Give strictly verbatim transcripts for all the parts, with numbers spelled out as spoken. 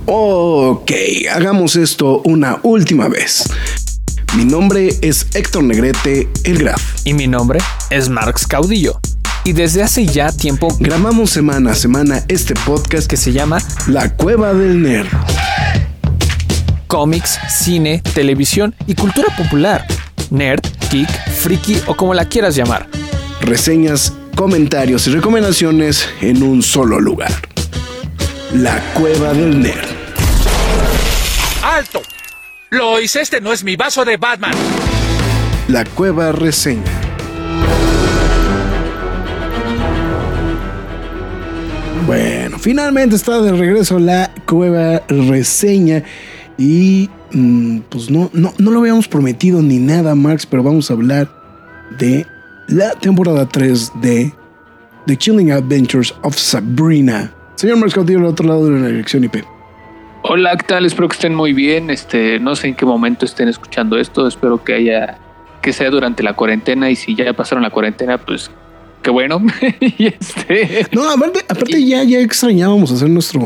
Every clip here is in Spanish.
Ok, hagamos esto una última vez. Mi nombre es Héctor Negrete, el Graf. Y mi nombre es Marx Caudillo. Y desde hace ya tiempo grabamos semana a semana este podcast que se llama La Cueva del Nerd. Cómics, cine, televisión y cultura popular. Nerd, geek, friki o como la quieras llamar. Reseñas, comentarios y recomendaciones en un solo lugar. La Cueva del Nerd. ¡Alto! Lois, este no es mi vaso de Batman. La Cueva Reseña. Bueno, finalmente está de regreso la Cueva Reseña. Y mmm, pues no, no, no lo habíamos prometido ni nada, Marx, pero vamos a hablar de la temporada tres de The Chilling Adventures of Sabrina. Señor Marx Caudillo, al otro lado de la dirección I P. Hola, ¿qué tal? Espero que estén muy bien. Este, no sé en qué momento estén escuchando esto. Espero que haya, que sea durante la cuarentena. Y si ya pasaron la cuarentena, pues qué bueno. y este, no, aparte, aparte y, ya, ya extrañábamos hacer nuestro,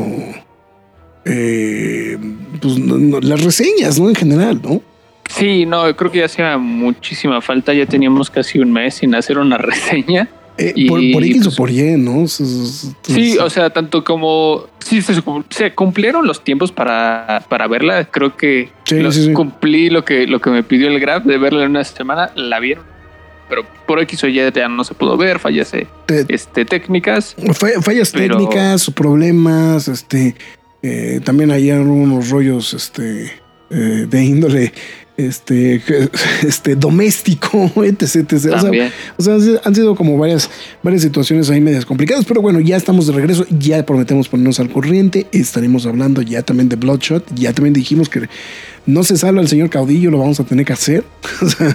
eh, pues no, no, las reseñas, ¿no? En general, ¿no? Sí, no, creo que ya hacía muchísima falta. Ya teníamos casi un mes sin hacer una reseña. Eh, y, por, por X pues, o por Y, ¿no? Entonces, sí, o sea, tanto como sí, se, se cumplieron los tiempos para, para verla. Creo que sí, los, sí, sí. cumplí lo que, lo que me pidió el Grab de verla en una semana. La vieron, pero por X o Y ya no se pudo ver. Fallas Te, este, técnicas. Fallas pero, técnicas, problemas. Este, eh, también hay unos rollos este, eh, de índole este este doméstico, etc, etcétera. O sea, o sea, han sido como varias varias situaciones ahí medias complicadas, pero bueno, ya estamos de regreso, ya prometemos ponernos al corriente, estaremos hablando ya también de Bloodshot, ya también dijimos que no se salva el señor Caudillo, lo vamos a tener que hacer. O sea,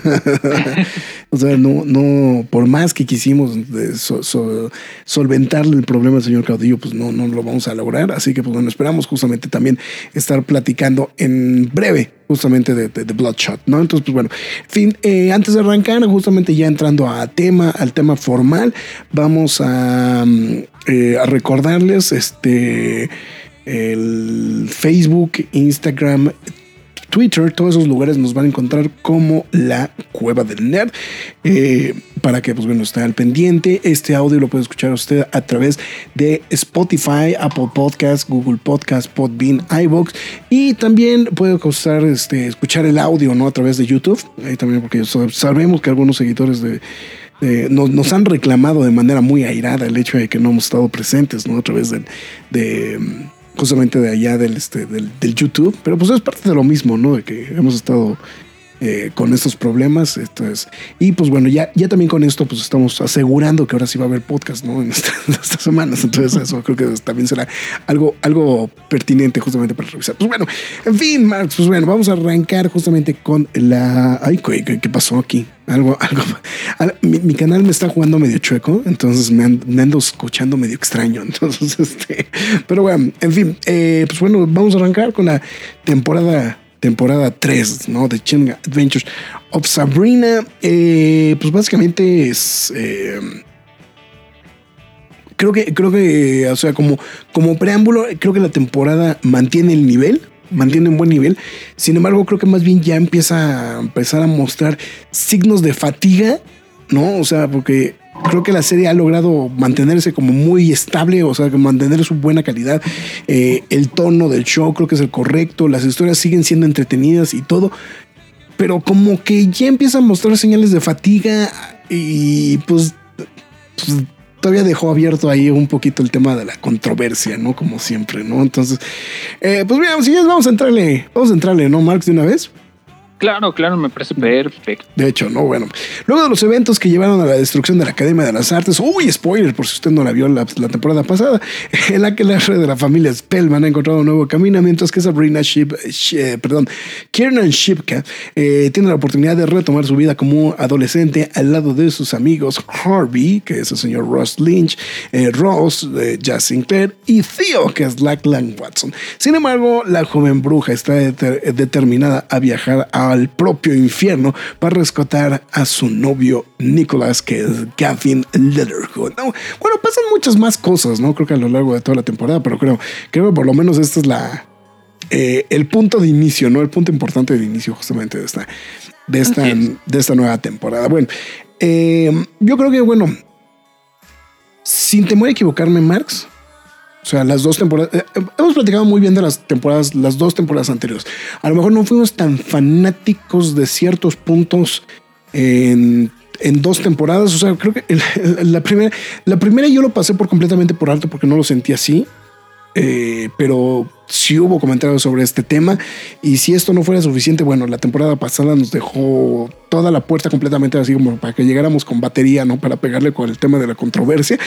o sea no, no, por más que quisimos de so, so, solventarle el problema al señor Caudillo, pues no, no lo vamos a lograr. Así que, pues bueno, esperamos justamente también estar platicando en breve, justamente de, de, de Bloodshot, ¿no? Entonces, pues bueno, en fin, eh, antes de arrancar, justamente ya entrando a tema, al tema formal, vamos a, eh, a recordarles este el Facebook, Instagram, Twitter, todos esos lugares nos van a encontrar como La Cueva del Nerd, eh, para que pues bueno esté al pendiente. Este audio lo puede escuchar usted a través de Spotify, Apple Podcasts, Google Podcasts, Podbean, iVoox, y también puede costar este, escuchar el audio, ¿no? A través de YouTube, eh, también porque sabemos que algunos seguidores de Eh, nos, nos han reclamado de manera muy airada el hecho de que no hemos estado presentes, ¿no? A través de, de justamente de allá del, este, del, del YouTube, pero pues es parte de lo mismo, ¿no? De que hemos estado eh, con estos problemas, entonces, y pues bueno, ya, ya también con esto pues estamos asegurando que ahora sí va a haber podcast, ¿no? En, esta, en estas semanas, entonces eso creo que también será algo, algo pertinente justamente para revisar. Pues bueno, en fin, Marx, pues bueno, vamos a arrancar justamente con la... Ay, ¿qué, qué pasó aquí? Algo, algo, mi, mi canal me está jugando medio chueco, entonces me, and, me ando escuchando medio extraño, entonces este, pero bueno, en fin, eh, pues bueno, vamos a arrancar con la temporada temporada tres, ¿no? The Chilling Adventures of Sabrina. Eh, pues básicamente es eh, creo que creo que o sea, como como preámbulo, creo que la temporada mantiene el nivel, mantiene un buen nivel. Sin embargo, creo que más bien ya empieza a empezar a mostrar signos de fatiga, ¿no? O sea, porque creo que la serie ha logrado mantenerse como muy estable, o sea, mantener su buena calidad. Eh, el tono del show creo que es el correcto, las historias siguen siendo entretenidas y todo, pero como que ya empieza a mostrar señales de fatiga y pues, pues todavía dejó abierto ahí un poquito el tema de la controversia, ¿no? Como siempre, ¿no? Entonces, eh, pues mira, si ya vamos a entrarle, vamos a entrarle, ¿no, Marx, de una vez? Claro, claro, me parece perfecto. De hecho, no, bueno. Luego de los eventos que llevaron a la destrucción de la Academia de las Artes, uy, spoiler, por si usted no la vio la, la temporada pasada, el aquelarre de la familia Spellman ha encontrado un nuevo camino, mientras que Sabrina Ship, eh, perdón, Kiernan Shipka eh, tiene la oportunidad de retomar su vida como adolescente al lado de sus amigos Harvey, que es el señor Ross Lynch, eh, Ross, eh, Jazz Sinclair, y Theo, que es Lachlan Watson. Sin embargo, la joven bruja está de- determinada a viajar a al propio infierno para rescatar a su novio Nicholas, que es Gavin Leatherwood. No, bueno, pasan muchas más cosas, ¿no? Creo que a lo largo de toda la temporada, pero creo, creo que por lo menos esta es la, eh, el punto de inicio, ¿no? El punto importante de inicio justamente de esta, de esta, de esta nueva temporada. Bueno, eh, yo creo que, bueno, sin temor a equivocarme, Marx, o sea, las dos temporadas, eh, hemos platicado muy bien de las temporadas, las dos temporadas anteriores. A lo mejor no fuimos tan fanáticos de ciertos puntos en en dos temporadas. O sea, creo que el, el, la primera, la primera yo lo pasé por completamente por alto porque no lo sentí así. Eh, pero sí hubo comentarios sobre este tema. Y si esto no fuera suficiente, bueno, la temporada pasada nos dejó toda la puerta completamente así como para que llegáramos con batería, ¿no? Para pegarle con el tema de la controversia.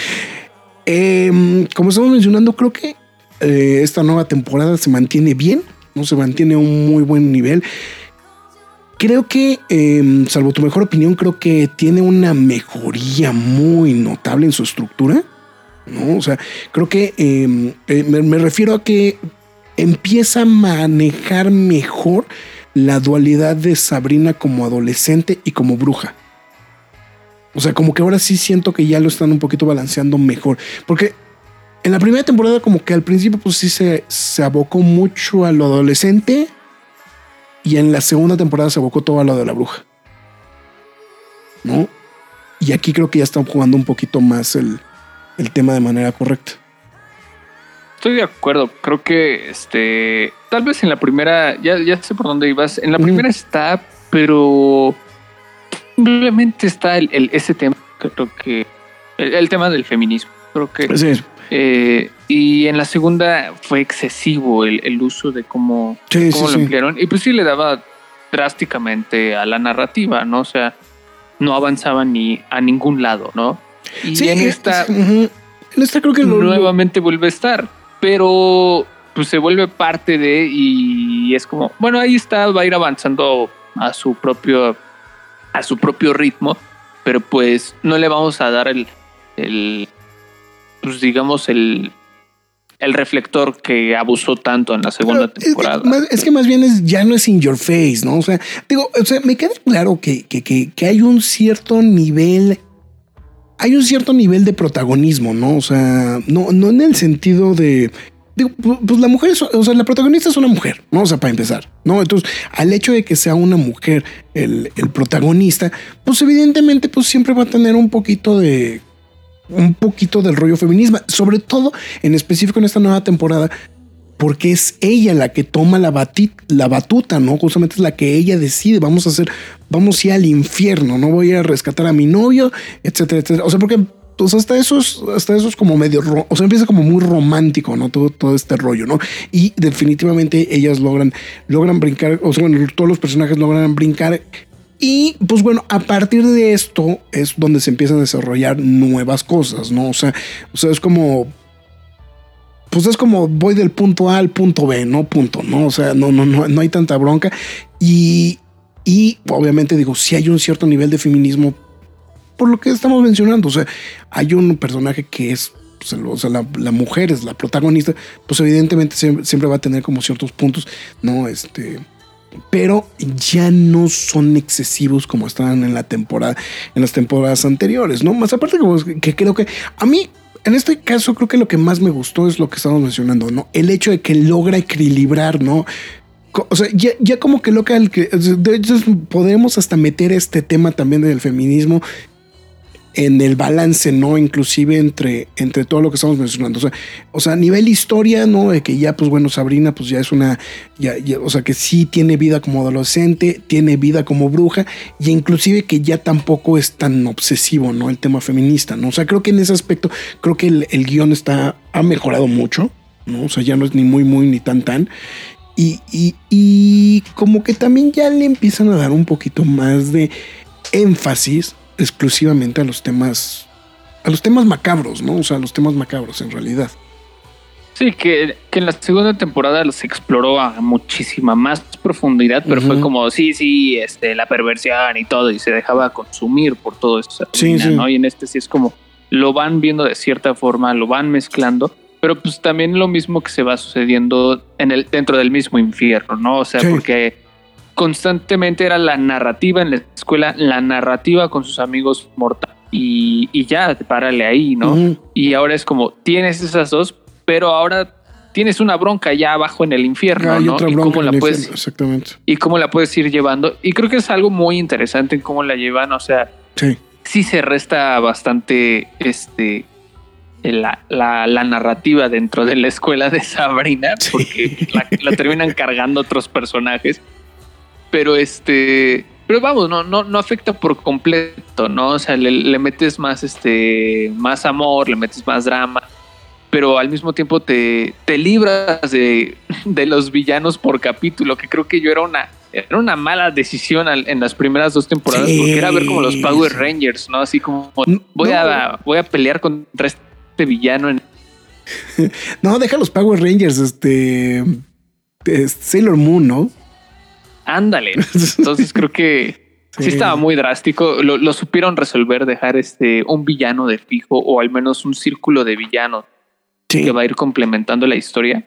Eh, como estamos mencionando, creo que eh, esta nueva temporada se mantiene bien, ¿no? Se mantiene a un muy buen nivel. Creo que, eh, salvo tu mejor opinión, creo que tiene una mejoría muy notable en su estructura, ¿no? O sea, creo que eh, eh, me, me refiero a que empieza a manejar mejor la dualidad de Sabrina como adolescente y como bruja. O sea, como que ahora sí siento que ya lo están un poquito balanceando mejor. Porque en la primera temporada como que al principio pues sí se, se abocó mucho a lo adolescente. Y en la segunda temporada se abocó todo a lo de la bruja, ¿no? Y aquí creo que ya están jugando un poquito más el, el tema de manera correcta. Estoy de acuerdo. Creo que este tal vez en la primera, ya, ya sé por dónde ibas. En la mm. primera está, pero simplemente está el, el, ese tema. Creo que el, el tema del feminismo. Creo que sí. Eh, y en la segunda fue excesivo el, el uso de cómo, sí, cómo sí, lo sí. emplearon. Y pues sí le daba drásticamente a la narrativa, ¿no? O sea, no avanzaba ni a ningún lado, ¿no? Y sí, en esta, es, uh-huh. en esta creo que lo, nuevamente lo... vuelve a estar, pero pues se vuelve parte de, y es como, bueno, ahí está, va a ir avanzando a su propio, a su propio ritmo, pero pues no le vamos a dar el, el pues digamos el, el reflector que abusó tanto en la segunda Pero temporada. Es que, más, es que más bien es, ya no es in your face, ¿no? O sea, digo, o sea, me queda claro que, que, que, que hay un cierto nivel, hay un cierto nivel de protagonismo, ¿no? O sea, no, no en el sentido de, digo, pues la mujer es, o sea, la protagonista es una mujer, ¿no? O sea, para empezar, ¿no? Entonces, al hecho de que sea una mujer el, el protagonista, pues evidentemente, pues siempre va a tener un poquito de... un poquito del rollo feminismo, sobre todo en específico en esta nueva temporada, porque es ella la que toma la, bati, la batuta, ¿no? Justamente es la que ella decide, vamos a hacer, vamos a ir al infierno, no voy a rescatar a mi novio, etcétera, etcétera. O sea, porque pues hasta eso es, hasta eso es como medio, o sea, empieza como muy romántico, ¿no? Todo, todo este rollo, ¿no? Y definitivamente ellas logran, logran brincar, o sea, bueno, todos los personajes logran brincar. Y pues bueno, a partir de esto es donde se empiezan a desarrollar nuevas cosas, ¿no? O sea, o sea, es como, pues es como voy del punto A al punto B, no punto, ¿no? O sea, no, no, no, no hay tanta bronca. Y, y obviamente digo, sí hay un cierto nivel de feminismo por lo que estamos mencionando. O sea, hay un personaje que es, pues, o sea, la, la mujer es la protagonista, pues evidentemente siempre, siempre va a tener como ciertos puntos, ¿no? Este... pero ya no son excesivos como estaban en la temporada, en las temporadas anteriores, ¿no? Más aparte que, que creo que a mí, en este caso, creo que lo que más me gustó es lo que estamos mencionando, ¿no? El hecho de que logra equilibrar, ¿no? O sea, ya, ya como que loca el que, de hecho, podemos hasta meter este tema también del feminismo en el balance, ¿no? Inclusive entre, entre todo lo que estamos mencionando. O sea, o sea, a nivel historia, ¿no? De que ya, pues bueno, Sabrina, pues ya es una, ya, ya, o sea, que sí tiene vida como adolescente, tiene vida como bruja, y inclusive que ya tampoco es tan obsesivo, ¿no? El tema feminista, ¿no? O sea, creo que en ese aspecto, creo que el, el guión está, ha mejorado mucho, ¿no? O sea, ya no es ni muy, muy, ni tan, tan. Y, y, y como que también ya le empiezan a dar un poquito más de énfasis exclusivamente a los temas, a los temas macabros, ¿no? O sea, a los temas macabros en realidad. Sí, que, que en la segunda temporada los exploró a muchísima más profundidad, pero uh-huh. fue como, sí, sí, este, la perversión y todo, y se dejaba consumir por todo eso. Sí, sí. ¿no? Y en este sí es como, lo van viendo de cierta forma, lo van mezclando, pero pues también lo mismo que se va sucediendo en el, dentro del mismo infierno, ¿no? O sea, sí. porque constantemente era la narrativa en la escuela, la narrativa con sus amigos mortales y, y ya, párale ahí, ¿no? Uh-huh. Y ahora es como, tienes esas dos, pero ahora tienes una bronca ya abajo en el infierno, Hay ¿no? otra Y bronca cómo en la el puedes, infierno, exactamente. y cómo la puedes ir llevando. Y creo que es algo muy interesante en cómo la llevan. O sea, sí, sí se resta bastante este la, la, la narrativa dentro de la escuela de Sabrina, sí. porque la, la terminan cargando otros personajes. Pero este, pero vamos, no, no, no afecta por completo, ¿no? O sea, le, le metes más, este, más amor, le metes más drama, pero al mismo tiempo te, te libras de, de los villanos por capítulo, que creo que yo era una, era una mala decisión al, en las primeras dos temporadas, sí, porque era ver como los Power Rangers, ¿no? Así como voy, no. a, voy a pelear contra este villano. En... No, deja los Power Rangers, este, Sailor Moon, ¿no? Ándale. Entonces creo que sí, sí estaba muy drástico. Lo, lo supieron resolver, dejar este un villano de fijo o al menos un círculo de villanos sí. que va a ir complementando la historia.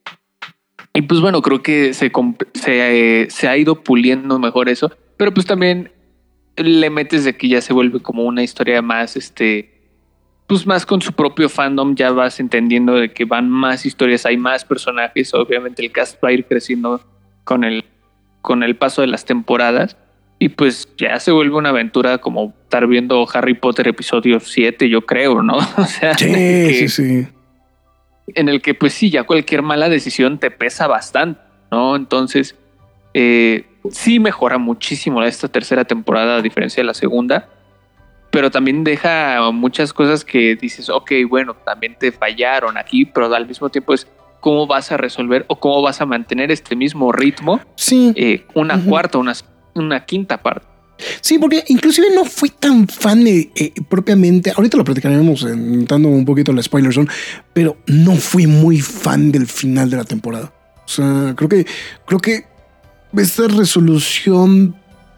Y pues bueno, creo que se, se, eh, se ha ido puliendo mejor eso, pero pues también le metes de que ya se vuelve como una historia más, este, pues más con su propio fandom, ya vas entendiendo de que van más historias, hay más personajes, obviamente el cast va a ir creciendo con el, con el paso de las temporadas, y pues ya se vuelve una aventura como estar viendo Harry Potter episodio siete, yo creo, ¿no? O sea, sí, que, sí, sí. En el que pues sí, ya cualquier mala decisión te pesa bastante, ¿no? Entonces, eh, sí mejora muchísimo esta tercera temporada a diferencia de la segunda, pero también deja muchas cosas que dices, ok, bueno, también te fallaron aquí, pero al mismo tiempo es cómo vas a resolver o cómo vas a mantener este mismo ritmo, sí. eh, una uh-huh. cuarta, una, una quinta parte. Sí, porque inclusive no fui tan fan de, eh, propiamente, ahorita lo platicaremos entrando un poquito en la spoiler zone, pero no fui muy fan del final de la temporada. O sea, creo que creo que esta resolución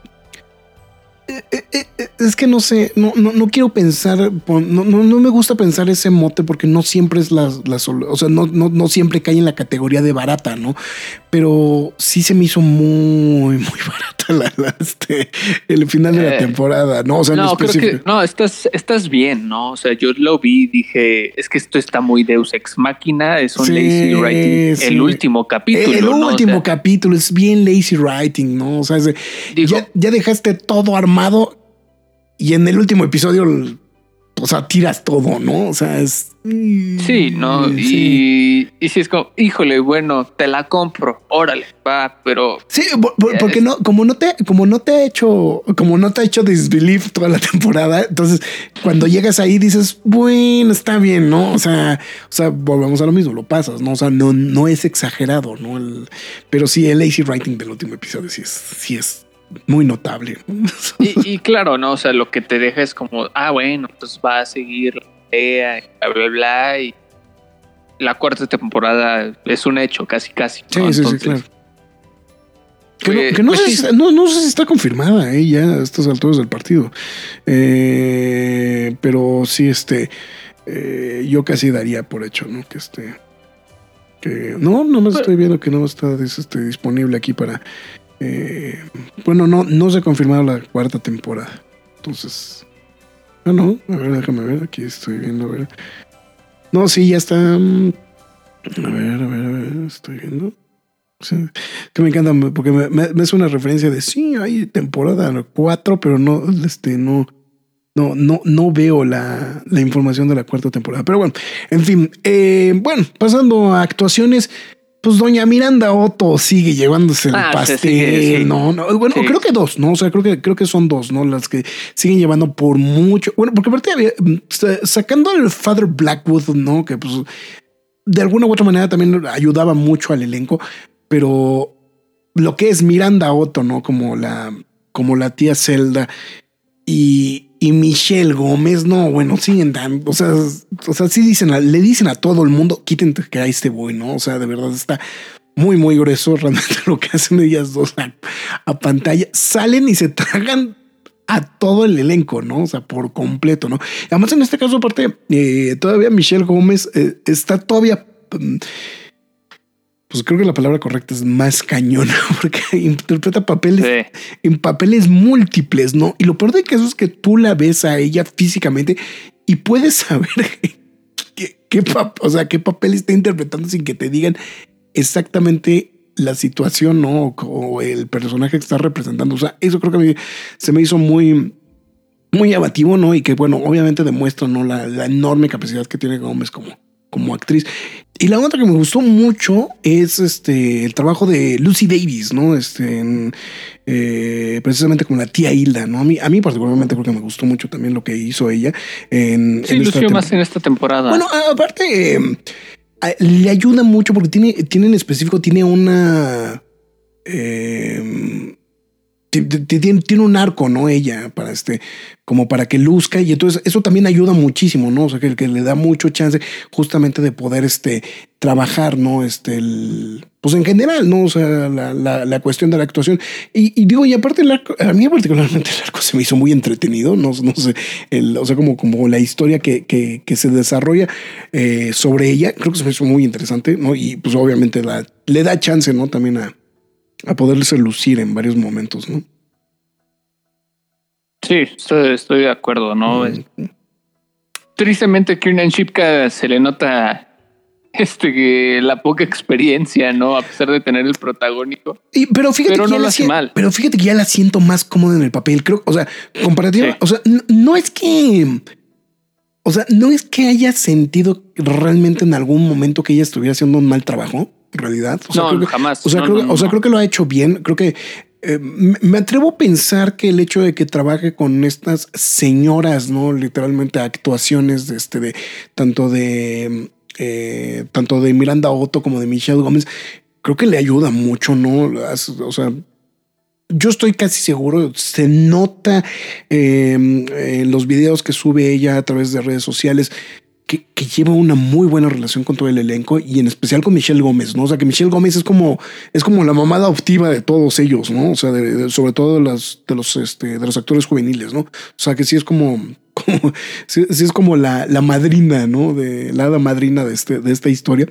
eh, eh, eh, es que no sé, no, no, no quiero pensar, no, no, no me gusta pensar ese mote porque no siempre es la, la o sea, no, no, no siempre cae en la categoría de barata, ¿no? Pero sí se me hizo muy, muy barata la, la, este, el final de la eh, temporada, ¿no? O sea, no, en creo que no, estás, estás bien, ¿no? O sea, yo lo vi, dije, es que esto está muy Deus Ex Machina, es un sí, lazy writing, sí. el último capítulo, El ¿no? último o sea, capítulo es bien lazy writing, ¿no? O sea, es, digo, ya, ya dejaste todo armado y en el último episodio, o sea, tiras todo, ¿no? O sea, es... Sí, ¿no? Sí. Y, y si es como, híjole, bueno, te la compro, órale, va, pero... Sí, porque es... no, como no te, como no te ha hecho, como no te ha hecho disbelief toda la temporada, entonces cuando llegas ahí dices, bueno, está bien, ¿no? O sea, o sea, volvemos a lo mismo, lo pasas, ¿no? O sea, no, no es exagerado, ¿no? El, pero sí, el lazy writing del último episodio sí es, sí es muy notable. Y, y claro, ¿no? O sea, lo que te deja es como, ah, bueno, pues va a seguir la idea, bla, bla, bla, y la cuarta temporada es un hecho, casi, casi, ¿no? Sí, Entonces, sí, sí, claro. Que, no, que no, pues sé sí. si, no, no sé si está confirmada, ¿eh? Ya a estas alturas del partido. Eh, pero sí, este, eh, yo casi daría por hecho, ¿no? Que este, que no, no me estoy viendo que no está este, disponible aquí para... Eh, bueno, no, no se ha confirmado la cuarta temporada. Entonces, no, no, a ver, déjame ver, aquí estoy viendo, a ver. No, sí, ya está. A ver, a ver, a ver, estoy viendo. O sea, que me encanta, porque me, me, me es una referencia de sí, hay temporada cuatro, pero no, este, no, no, no, no veo la, la información de la cuarta temporada. Pero bueno, en fin, eh, bueno, pasando a actuaciones. Pues doña Miranda Otto sigue llevándose el ah, pastel, sí, sí. no, no, bueno, sí. creo que dos, no, o sea, creo que creo que son dos, no, las que siguen llevando por mucho, bueno, porque aparte había, sacando al Father Blackwood, no, que pues de alguna u otra manera también ayudaba mucho al elenco, pero lo que es Miranda Otto, no, como la, como la tía Zelda y Y Michelle Gómez, no, bueno, siguen dando, o sea, o sea, sí dicen, a, le dicen a todo el mundo, quiten que a este boy, ¿no? O sea, de verdad está muy, muy grueso realmente lo que hacen ellas dos a, a pantalla. Salen y se tragan a todo el elenco, ¿no? O sea, por completo, ¿no? Además, en este caso, aparte, eh, todavía Michelle Gómez eh, está todavía... Um, pues creo que la palabra correcta es más cañona, porque interpreta papeles sí. en papeles múltiples, ¿no? Y lo peor de que eso es que tú la ves a ella físicamente y puedes saber qué, qué pap o sea, qué papel está interpretando sin que te digan exactamente la situación, ¿no? O, o el personaje que está representando. O sea, eso creo que a mí se me hizo muy, muy llamativo, ¿no? Y que, bueno, obviamente demuestra, ¿no? La, la enorme capacidad que tiene Gómez como, como actriz. Y la otra que me gustó mucho es este el trabajo de Lucy Davis, ¿no? Este, en, eh, precisamente como la tía Hilda, ¿no? A mí, a mí particularmente creo que me gustó mucho también lo que hizo ella. En, sí, en lució más en esta temporada. Bueno, aparte, eh, le ayuda mucho porque tiene, tiene en específico, tiene una... Eh, tiene, tiene un arco, ¿no? Ella, para este, como para que luzca, y entonces eso también ayuda muchísimo, ¿no? O sea, que, que le da mucho chance justamente de poder este, trabajar, ¿no? Este, el, pues en general, ¿no? O sea, la, la, la cuestión de la actuación. Y, y digo, y aparte, el arco, a mí particularmente el arco se me hizo muy entretenido, no, no sé, el, o sea, como, como la historia que, que, que se desarrolla eh, sobre ella, creo que se me hizo muy interesante, ¿no? Y pues obviamente la, le da chance, ¿no? También a a poderse lucir en varios momentos, ¿no? Sí, estoy, estoy de acuerdo, ¿no? Mm. Tristemente, Kiernan Shipka se le nota este, la poca experiencia, ¿no? A pesar de tener el protagónico. Y, pero fíjate pero que no ya lo la hace si- mal. Pero fíjate que ya la siento más cómoda en el papel. Creo, o sea, comparativa, sí. O sea, no, no es que... O sea, no es que haya sentido realmente en algún momento que ella estuviera haciendo un mal trabajo. En realidad, o sea, no, creo que, jamás. O sea, no, creo, no, no. o sea, creo que lo ha hecho bien. Creo que eh, me atrevo a pensar que el hecho de que trabaje con estas señoras, no literalmente actuaciones de este, de tanto de eh, tanto de Miranda Otto como de Michelle Gómez, creo que le ayuda mucho, no? O sea, yo estoy casi seguro, se nota eh, en los videos que sube ella a través de redes sociales. Que, que lleva una muy buena relación con todo el elenco y en especial con Michelle Gómez, ¿no? O sea, que Michelle Gómez es como, es como la mamá adoptiva de todos ellos, ¿no? O sea, de, de, sobre todo de, las, de, los, este, de los actores juveniles, ¿no? O sea, que sí es como, como sí, sí es como la, la madrina, ¿no? De la hada madrina de, este, de esta historia.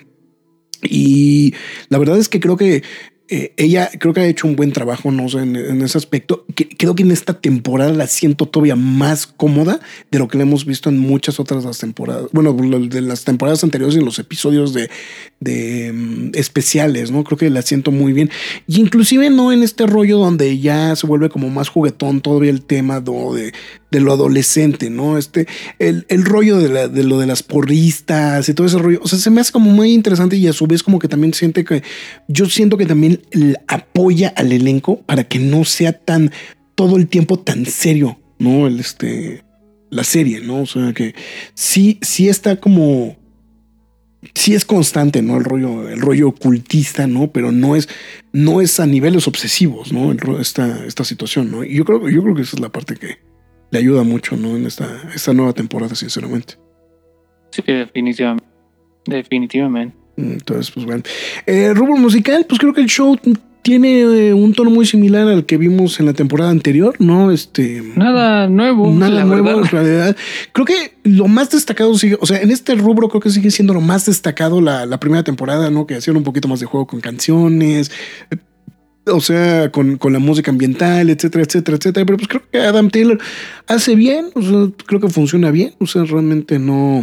Y la verdad es que creo que Eh, ella creo que ha hecho un buen trabajo, no sé, en, en ese aspecto. Que, creo que en esta temporada la siento todavía más cómoda de lo que la hemos visto en muchas otras las temporadas. Bueno, de las temporadas anteriores y en los episodios de, de um, especiales, ¿no? Creo que la siento muy bien. Y inclusive no en este rollo donde ya se vuelve como más juguetón todavía el tema ¿no? de, de lo adolescente, ¿no? Este, el, el rollo de, la, de lo de las porristas y todo ese rollo. O sea, se me hace como muy interesante y a su vez como que también siente que yo siento que también apoya al elenco para que no sea tan todo el tiempo tan serio, ¿no? El este la serie, ¿no? O sea que sí, sí está como sí es constante, ¿no? El rollo, el rollo ocultista, ¿no? Pero no es, no es a niveles obsesivos, ¿no? El, esta, esta situación, ¿no? Y yo creo, yo creo que esa es la parte que le ayuda mucho, ¿no? En esta, esta nueva temporada, sinceramente. Sí, definitivamente. Definitivamente. Entonces, pues bueno. Eh, rubro musical, pues creo que el show tiene eh, un tono muy similar al que vimos en la temporada anterior, ¿no? Este. Nada nuevo. Nada nuevo, verdad. en realidad. Creo que lo más destacado sigue, o sea, en este rubro creo que sigue siendo lo más destacado la, la primera temporada, ¿no? Que hacían un poquito más de juego con canciones. O sea, con, con la música ambiental, etcétera, etcétera, etcétera. Pero pues creo que Adam Taylor hace bien, o sea, creo que funciona bien. O sea, realmente no.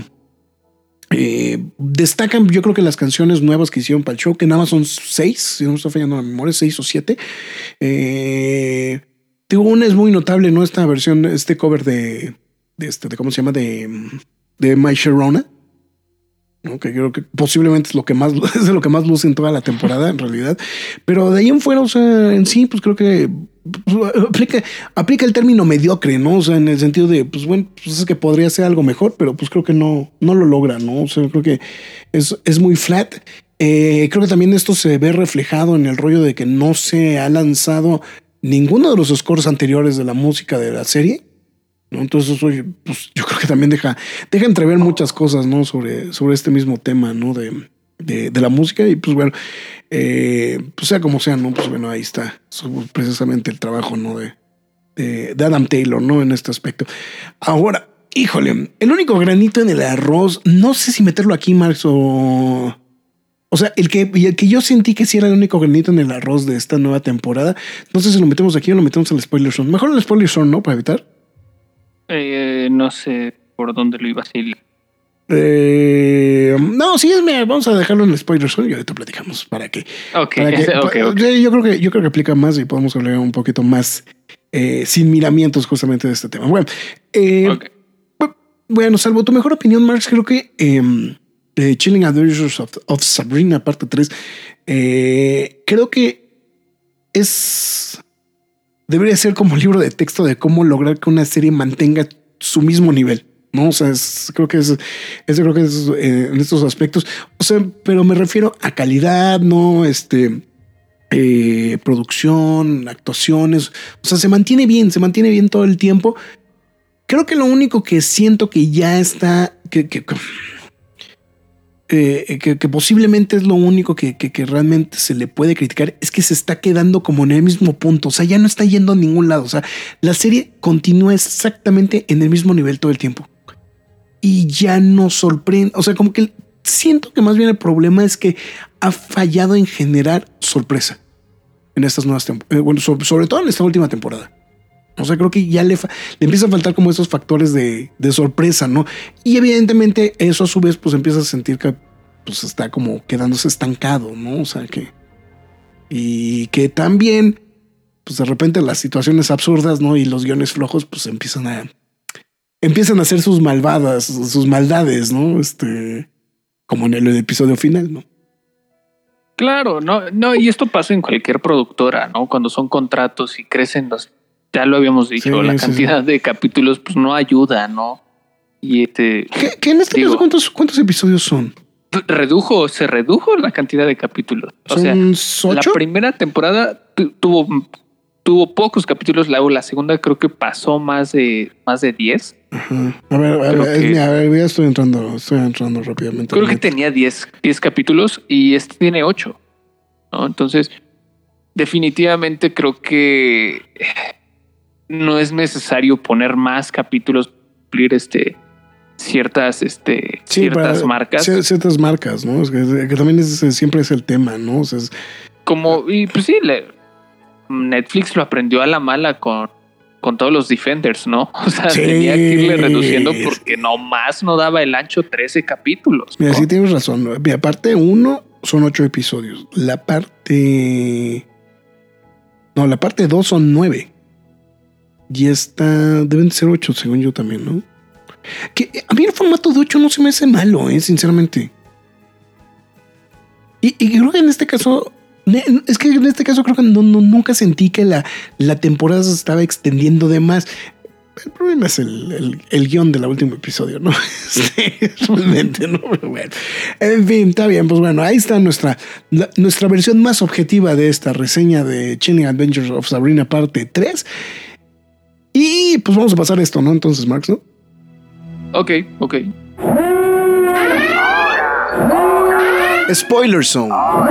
Eh, destacan, yo creo que las canciones nuevas que hicieron para el show, que nada más son seis, si no me está fallando la memoria, seis o siete. Eh, digo, una es muy notable, ¿no? Esta versión, este cover de, de este, de cómo se llama, de, de My Sharona, ¿no? Que creo que posiblemente es lo que más es de lo que más luce en toda la temporada, en realidad. Pero de ahí en fuera, o sea, en sí, pues creo que pues, aplica, aplica el término mediocre, ¿no? O sea, en el sentido de, pues bueno, pues es que podría ser algo mejor, pero pues creo que no, no lo logra, ¿no? O sea, creo que es, es muy flat. Eh, creo que también esto se ve reflejado en el rollo de que no se ha lanzado ninguno de los scores anteriores de la música de la serie, ¿no? Entonces, oye, pues yo creo que también deja, deja entrever muchas cosas, ¿no? Sobre, sobre este mismo tema, ¿no? De, de, de la música. Y pues bueno, eh, pues sea como sea, ¿no? Pues bueno, ahí está precisamente el trabajo, ¿no? De, de, de Adam Taylor, ¿no? En este aspecto. Ahora, híjole, el único granito en el arroz, no sé si meterlo aquí, Marx, o... O sea, el que, el que yo sentí que sí era el único granito en el arroz de esta nueva temporada, no sé si lo metemos aquí o lo metemos en el spoiler zone. Mejor el spoiler zone, ¿no? Para evitar. Eh, no sé por dónde lo ibas a ir. Eh, no, sí, mira, vamos a dejarlo en el spoiler zone y ahorita platicamos para que. Ok, para que, okay, okay. Yo creo que yo creo que aplica más y podemos hablar un poquito más eh, sin miramientos justamente de este tema. Bueno, eh, okay. bueno, salvo tu mejor opinión, Marx, creo que eh, eh, Chilling Adventures of, of Sabrina, parte tres, eh, creo que es debería ser como libro de texto de cómo lograr que una serie mantenga su mismo nivel. No, o sea, es, creo que es, es creo que es eh, en estos aspectos, o sea, pero me refiero a calidad, no, este, eh, producción, actuaciones, o sea, se mantiene bien, se mantiene bien todo el tiempo. Creo que lo único que siento que ya está, que, que, eh, que, que posiblemente es lo único que, que, que realmente se le puede criticar, es que se está quedando como en el mismo punto, o sea, ya no está yendo a ningún lado, o sea, la serie continúa exactamente en el mismo nivel todo el tiempo. Y ya no sorprende, o sea, como que siento que más bien el problema es que ha fallado en generar sorpresa en estas nuevas temporadas, eh, bueno, sobre, sobre todo en esta última temporada. O sea, creo que ya le, le empieza a faltar como esos factores de, de sorpresa, ¿no? Y evidentemente eso a su vez pues empieza a sentir que pues está como quedándose estancado, ¿no? O sea, que... Y que también pues de repente las situaciones absurdas, ¿no? Y los guiones flojos pues empiezan a... Empiezan a hacer sus malvadas, sus maldades, ¿no? Este... Como en el episodio final, ¿no? Claro, no, no, y esto pasa en cualquier productora, ¿no? Cuando son contratos y crecen los... Ya lo habíamos dicho, sí, la sí, cantidad sí. de capítulos pues no ayuda, ¿no? Y este... ¿Qué, qué en este digo, caso cuántos, cuántos episodios son? Redujo, se redujo la cantidad de capítulos. O sea, ¿ocho? La primera temporada tuvo, tuvo pocos capítulos, luego la segunda creo que pasó más de más de diez. Ajá. A ver, a ver, que, a ver, ya estoy entrando, estoy entrando rápidamente. Creo que tenía diez capítulos y este tiene ocho, ¿no? Entonces, definitivamente creo que no es necesario poner más capítulos para cumplir este ciertas este sí, ciertas marcas ciertas marcas, ¿no? Es que, que también es, siempre es el tema, ¿no? O sea, es... como y pues sí, le, Netflix lo aprendió a la mala con con todos los Defenders, ¿no? O sea, sí, tenía que irle reduciendo porque nomás no daba el ancho trece capítulos. Mira, ¿no? Sí tienes razón. Mira, parte uno son ocho episodios. La parte no, la parte dos son nueve. Y esta deben ser ocho, según yo también, ¿no? Que a mí el formato de ocho no se me hace malo, eh, sinceramente. Y, y creo que en este caso, es que en este caso creo que no, no, nunca sentí que la, la temporada se estaba extendiendo de más. El problema es el, el, el guión del último episodio, ¿no? Sí, realmente, ¿no? Pero bueno, en fin, está bien. Pues bueno, ahí está nuestra, la, nuestra versión más objetiva de esta reseña de Chilling Adventures of Sabrina parte tres. Y pues vamos a pasar esto, ¿no? Entonces, Marx, ¿no? Ok, ok. Spoiler Zone.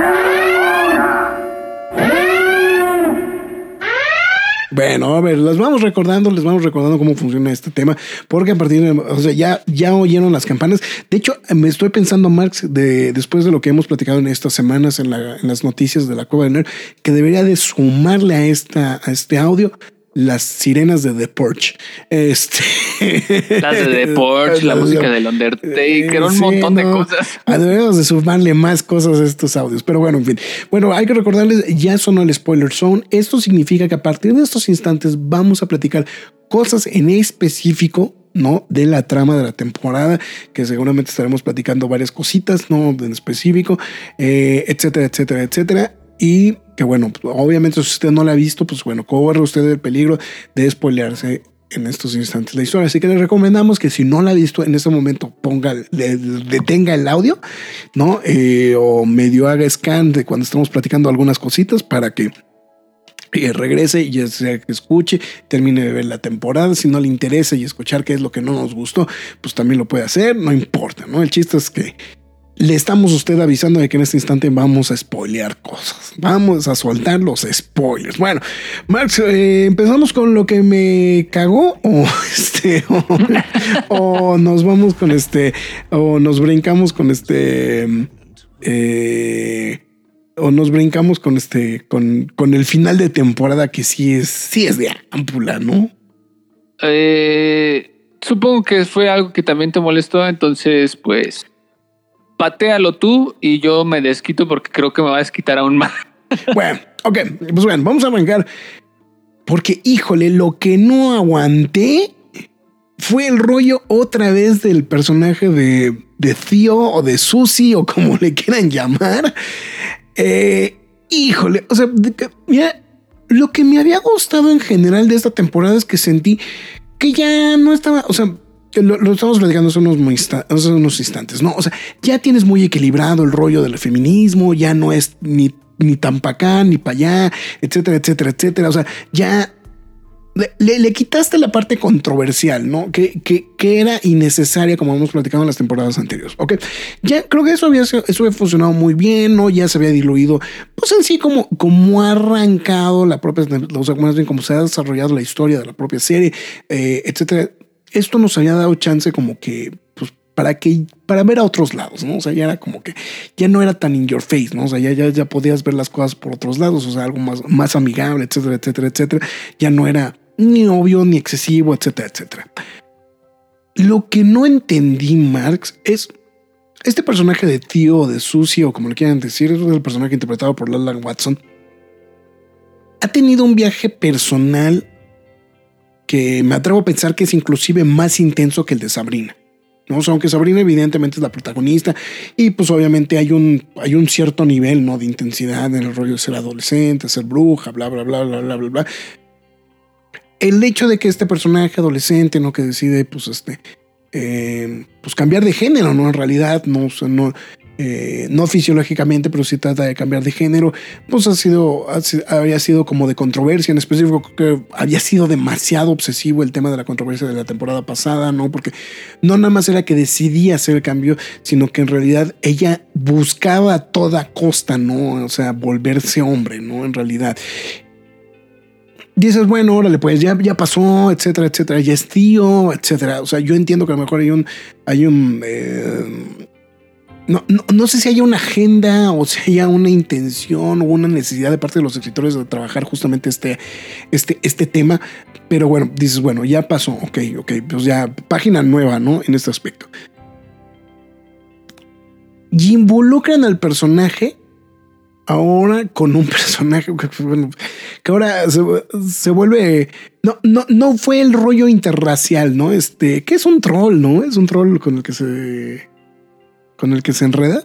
Bueno, a ver, les vamos recordando, les vamos recordando cómo funciona este tema, porque a partir de, o sea, ya, ya oyeron las campanas. De hecho, me estoy pensando, Marx, de, después de lo que hemos platicado en estas semanas en, la, en las noticias de la Cueva de Nerd, que debería de sumarle a, esta, a este audio las sirenas de The Purge. Este... Las de The Purge, la música del Undertaker, un sí, montón no, de cosas. Deberíamos de sumarle más cosas a estos audios. Pero bueno, en fin. Bueno, hay que recordarles, ya sonó el Spoiler Zone. Esto significa que a partir de estos instantes vamos a platicar cosas en específico, ¿no? De la trama de la temporada, que seguramente estaremos platicando varias cositas, ¿no? En específico, eh, etcétera, etcétera, etcétera. Y que bueno, obviamente si usted no la ha visto, pues bueno, corre usted el peligro de spoilearse en estos instantes la historia. Así que le recomendamos que si no la ha visto en este momento, ponga, le, detenga el audio, ¿no? Eh, o medio haga scan de cuando estamos platicando algunas cositas para que eh, regrese y ya sea que escuche, termine de ver la temporada. Si no le interesa y escuchar qué es lo que no nos gustó, pues también lo puede hacer, no importa, ¿no? El chiste es que le estamos a usted avisando de que en este instante vamos a spoilear cosas. Vamos a soltar los spoilers. Bueno, Max, eh, empezamos con lo que me cagó o este o, o nos vamos con este o nos brincamos con este eh, o nos brincamos con este con, con el final de temporada que sí es sí es de ámpula, ¿no? Eh supongo que fue algo que también te molestó, entonces pues patéalo tú y yo me desquito porque creo que me va a desquitar aún más. Bueno, ok, pues bueno, vamos a arrancar. Porque, híjole, lo que no aguanté fue el rollo otra vez del personaje de, de Theo o de Susie o como le quieran llamar. Eh, híjole, o sea, mira, lo que me había gustado en general de esta temporada es que sentí que ya no estaba, o sea, lo, lo estamos platicando hace unos, hace unos instantes, ¿no? O sea, ya tienes muy equilibrado el rollo del feminismo, ya no es ni, ni tan para acá, ni para allá, etcétera, etcétera, etcétera. O sea, ya le, le quitaste la parte controversial, ¿no? Que, que, que era innecesaria, como hemos platicado en las temporadas anteriores. Ok, ya creo que eso había, eso había funcionado muy bien, ¿no? Ya se había diluido, pues en sí, como, como ha arrancado la propia, o sea, más bien como se ha desarrollado la historia de la propia serie, eh, etcétera. Esto nos había dado chance como que, pues, para que, para ver a otros lados, ¿no? O sea, ya era como que, ya no era tan in your face, ¿no? O sea, ya, ya, ya podías ver las cosas por otros lados, o sea, algo más, más amigable, etcétera, etcétera, etcétera. Ya no era ni obvio, ni excesivo, etcétera, etcétera. Lo que no entendí, Marx, es este personaje de Theo o de Susie, o como le quieran decir, es el personaje interpretado por Lala Watson. Ha tenido un viaje personal que me atrevo a pensar que es inclusive más intenso que el de Sabrina, ¿no? O sea, aunque Sabrina evidentemente es la protagonista y pues obviamente hay un, hay un cierto nivel, ¿no? De intensidad en el rollo de ser adolescente, ser bruja, bla, bla, bla, bla, bla, bla, bla. El hecho de que este personaje adolescente, ¿no? Que decide, pues, este, eh, pues cambiar de género, ¿no? En realidad, no, o sea, no, eh, no fisiológicamente, pero sí trata de cambiar de género, pues ha sido, ha, había sido como de controversia, en específico que había sido demasiado obsesivo el tema de la controversia de la temporada pasada, ¿no? Porque no nada más era que decidía hacer el cambio, sino que en realidad ella buscaba a toda costa, ¿no? O sea, volverse hombre, ¿no? En realidad. Dices, bueno, órale, pues ya, ya pasó, etcétera, etcétera, ya es tío, etcétera. O sea, yo entiendo que a lo mejor hay un, hay un, eh, no, no, no sé si haya una agenda o si haya una intención o una necesidad de parte de los escritores de trabajar justamente este, este, este tema. Pero bueno, dices, bueno, ya pasó, ok, ok, pues ya página nueva, ¿no? En este aspecto. Y involucran al personaje ahora con un personaje que, bueno, que ahora se, se vuelve, no, no, no fue el rollo interracial, ¿no? Este, que es un troll, ¿no? Es un troll con el que se, con el que se enreda.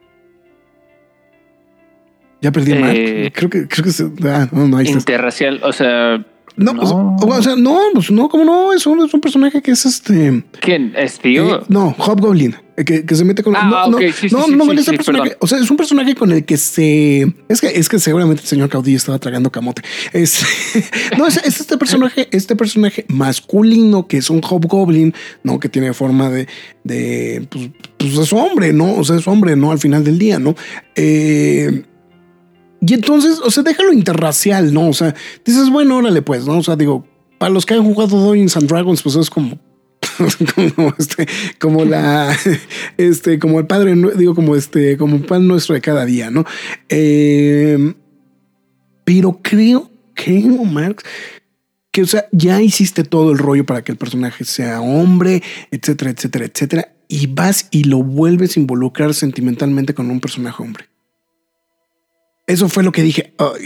Ya perdí el eh, Mark. Creo que, creo que se, ah, no, no, ahí está. Interracial, o sea. No, no. O, o sea, no, pues no, como no, es un, es un personaje que es este. ¿Quién? ¿Es tío? Eh, no, Hobgoblin. Que, que se mete con. Ah, no, okay. no, sí, no, sí, no, sí, no, sí, sí, personaje, o sea, es un personaje con el que se. Es que, es que seguramente el señor Caudillo estaba tragando camote. Es, no, es, es este personaje, este personaje masculino que es un Hobgoblin, ¿no? Que tiene forma de, de pues, pues es hombre, ¿no? O sea, es hombre, ¿no? Al final del día, ¿no? Eh. Y entonces, o sea, déjalo interracial, ¿no? O sea, dices, bueno, órale, pues, ¿no? O sea, digo, para los que han jugado Dungeons and Dragons, pues es como, como este, como la, este, como el padre, digo, como este, como el pan nuestro de cada día, ¿no? Eh, pero creo, creo, Marx, que, o sea, ya hiciste todo el rollo para que el personaje sea hombre, etcétera, etcétera, etcétera, y vas y lo vuelves a involucrar sentimentalmente con un personaje hombre. Eso fue lo que dije. Ay.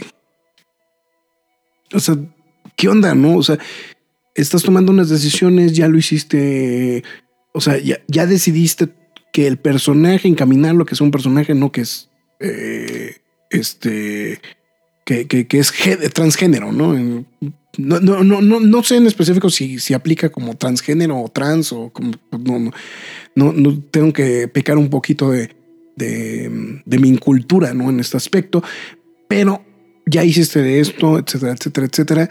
O sea, ¿qué onda, no? O sea, estás tomando unas decisiones, ya lo hiciste. O sea, ya, ya decidiste que el personaje, encaminarlo, que es un personaje, no que es eh, este, que, que, que es transgénero, ¿no? No, no, no, no, no sé en específico si, si aplica como transgénero o trans o como no, no, no, no tengo que pecar un poquito de. De, de mi incultura, ¿no? En este aspecto, pero ya hiciste de esto, etcétera, etcétera, etcétera,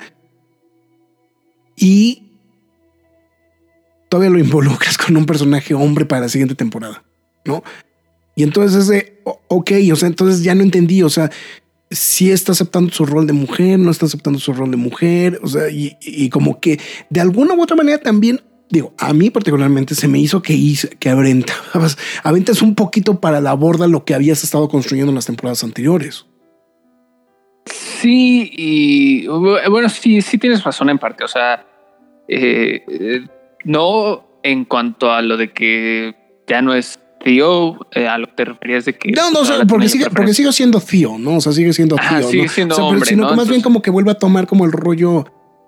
y todavía lo involucras con un personaje hombre para la siguiente temporada, ¿no? Y entonces, eh, ok, o sea, entonces ya no entendí, o sea, si está aceptando su rol de mujer, no está aceptando su rol de mujer, o sea, y, y como que de alguna u otra manera también. Digo, a mí particularmente se me hizo que, hizo, que aventabas, aventas un poquito para la borda lo que habías estado construyendo en las temporadas anteriores. Sí, y bueno, sí, sí tienes razón en parte. O sea, eh, no en cuanto a lo de que ya no es Theo, eh, a lo que te referías de que... No, no, o sea, porque, sigue, porque sigue siendo Theo, ¿no? O sea, sigue siendo Theo, ah, sigue ¿no? siendo o sea, hombre, sino ¿no? que más Entonces... bien como que vuelve a tomar como el rollo...